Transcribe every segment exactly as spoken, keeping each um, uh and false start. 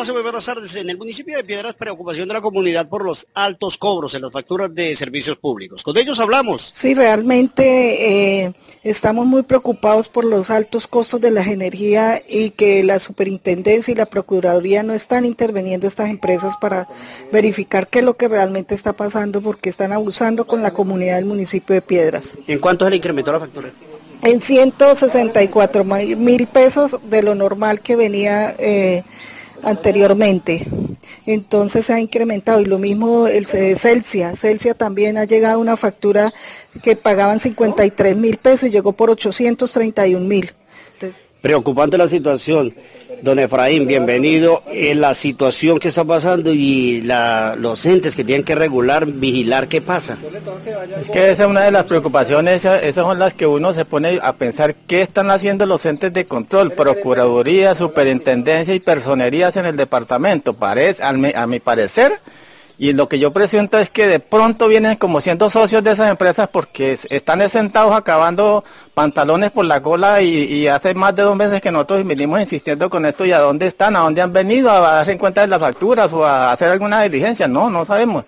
Hola, muy buenas tardes. En el municipio de Piedras, preocupación de la comunidad por los altos cobros en las facturas de servicios públicos. Con ellos hablamos. Sí, realmente eh, estamos muy preocupados por los altos costos de la energía y que la superintendencia y la procuraduría no están interviniendo estas empresas para verificar qué es lo que realmente está pasando, porque están abusando con la comunidad del municipio de Piedras. ¿En cuánto se le incrementó la factura? En ciento sesenta y cuatro mil pesos de lo normal que venía eh, anteriormente. Entonces se ha incrementado, y lo mismo el Celsia, Celsia también ha llegado una factura que pagaban cincuenta y tres mil pesos y llegó por ochocientos treinta y un mil. Preocupante la situación. Don Efraín, bienvenido. En la situación que está pasando y la, los entes que tienen que regular, vigilar qué pasa. Es que esa es una de las preocupaciones, esas son las que uno se pone a pensar qué están haciendo los entes de control, procuraduría, superintendencia y personerías en el departamento. Parece, a mi, a mi parecer, y lo que yo presiento es que de pronto vienen como siendo socios de esas empresas porque están sentados acabando pantalones por la cola y, y hace más de dos meses que nosotros venimos insistiendo con esto. ¿Y a dónde están? ¿A dónde han venido? ¿A darse cuenta de las facturas o a hacer alguna diligencia? No, no sabemos.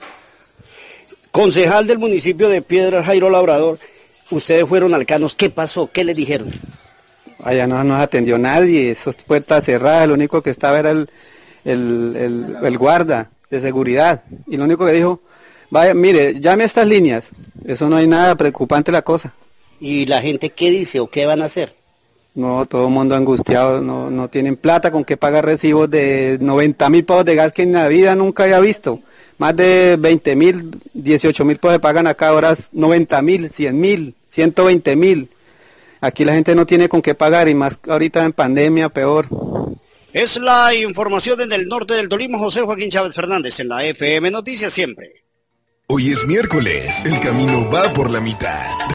Concejal del municipio de Piedras, Jairo Labrador, ustedes fueron alcanos, ¿qué pasó? ¿Qué les dijeron? Allá no nos atendió nadie, esas puertas cerradas, lo único que estaba era el, el, el, el guarda de seguridad, y lo único que dijo, vaya, mire, llame a estas líneas, eso no hay nada preocupante la cosa. ¿Y la gente qué dice o qué van a hacer? No, todo el mundo angustiado, no, no tienen plata con qué pagar recibos de noventa mil pesos de gas que en la vida nunca había visto, más de veinte mil, dieciocho mil pesos se pagan acá, ahora noventa mil, cien mil, ciento veinte mil, aquí la gente no tiene con qué pagar y más ahorita en pandemia peor. Es la información desde el norte del Tolima, José Joaquín Chávez Fernández, en la F M Noticias siempre. Hoy es miércoles, el camino va por la mitad.